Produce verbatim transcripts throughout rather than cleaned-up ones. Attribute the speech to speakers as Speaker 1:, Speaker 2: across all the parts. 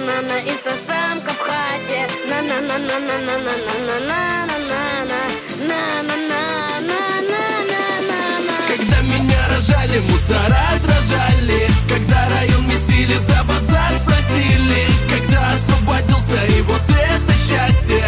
Speaker 1: на-на-на-на-на, и сосамка в хате. На-на-на-на-на-на-на-на-на-на-на-на-на-на-на-на.
Speaker 2: Когда меня рожали, мусора дрожали. Когда район месили, за базар спросили. Когда освободился, и вот это счастье.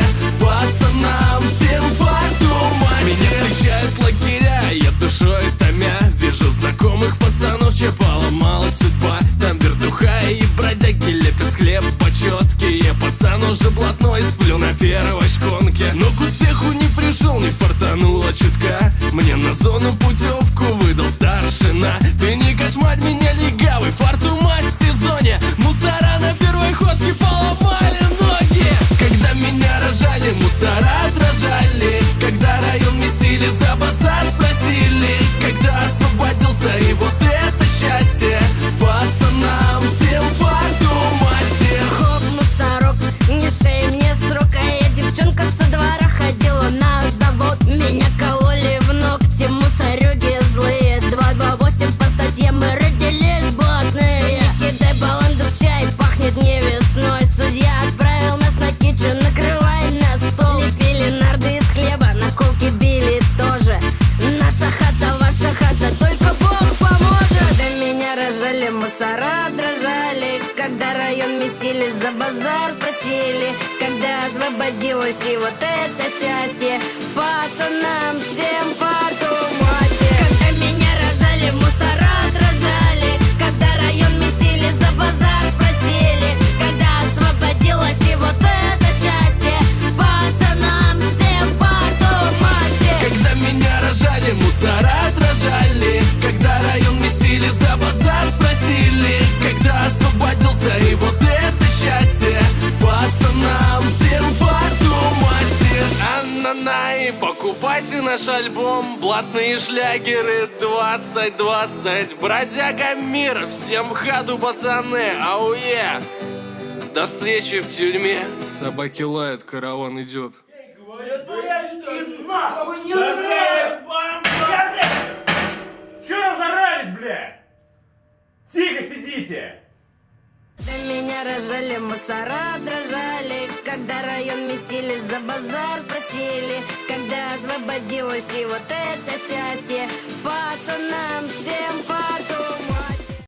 Speaker 2: Пацанам всем фарту масти. Меня встречают лагеря, я душой томя. Вижу знакомых пацанов, чья поломалась судьба. Там вертуха и бродяги лепят с хлеб почеткие. Пацан уже блатной, сплю на первой шконке. Но к успеху не пришел, не фартануло чутка. Мне на зону путевку выдал старшина. Ты не кошмарь меня, легавый, фарту масть в сезоне. Мусора на первой ходке поломали ноги. Когда меня рожали, мусора дрожали. Когда район месили, за базар спросили. Когда освободился, и вот это счастье. Пацанам всем фарту масти.
Speaker 1: Хоп, мусорок, не шей мне срок. А я девчонка со двора ходила на завод. Меня кололи в ногти мусорюги злые. Два два восемь по статьям, мы родились блатные. Не кидай баланду в чай, пахнет не весной. Судья отправил нас на кичу, накрывай на стол. Лепили нарды из хлеба, наколки били тоже. Наша хата, ваша хата, только Бог поможет. До меня рожали, мусора дрожали. Когда район месили, за базар спросили. Когда освободилась, и вот это счастье. Пацанам всем фарту масти. Когда меня рожали, мусора дрожали. Когда район месили, за базар спросили. Когда освободилась, и вот это счастье. Пацанам всем фарту масти.
Speaker 2: Когда меня рожали, мусора дрожали. Когда район месили, за базар спросили. Когда освободился, и вот это счастье. Пацанам всем фарту масти. Ан-на-на, и покупайте наш альбом. Блатные шлягеры двадцать двадцать. Бродяга мира, всем в хату, пацаны. Ауе. До встречи в тюрьме. Собаки лают, караван идет.
Speaker 3: Чё разорались, бля? Тихо сидите!
Speaker 1: До меня рожали, мусора дрожали. Когда район месили, за базар спросили. Когда освободилась, и вот это счастье. Пацанам всем